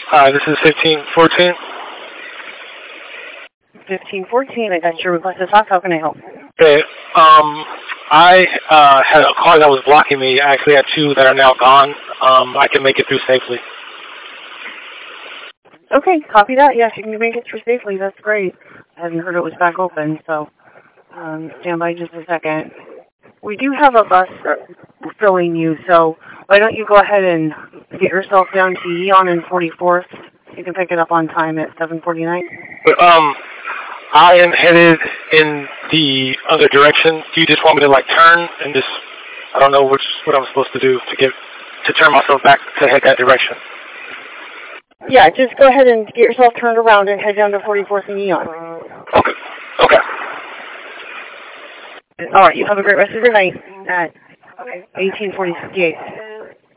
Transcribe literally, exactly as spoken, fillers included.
Hi, this is fifteen fourteen. fifteen fourteen, I got your request to talk. How can I help? Okay, um, I uh, had a car that was blocking me. I actually had two that are now gone. Um, I can make it through safely. Okay, copy that. Yes, you can make it through safely. That's great. I hadn't heard it was back open, so um, stand by just a second. We do have a bus filling you, so why don't you go ahead and get yourself down to Eon and forty-fourth. You can pick it up on time at seven forty-nine. But, um, I am headed in the other direction. Do you just want me to, like, turn and just, I don't know which, what I'm supposed to do to get, to turn myself back to head that direction? Yeah, just go ahead and get yourself turned around and head down to forty-fourth and Eon. Okay. Okay. All right, you have a great rest of your night at eighteen forty-eight.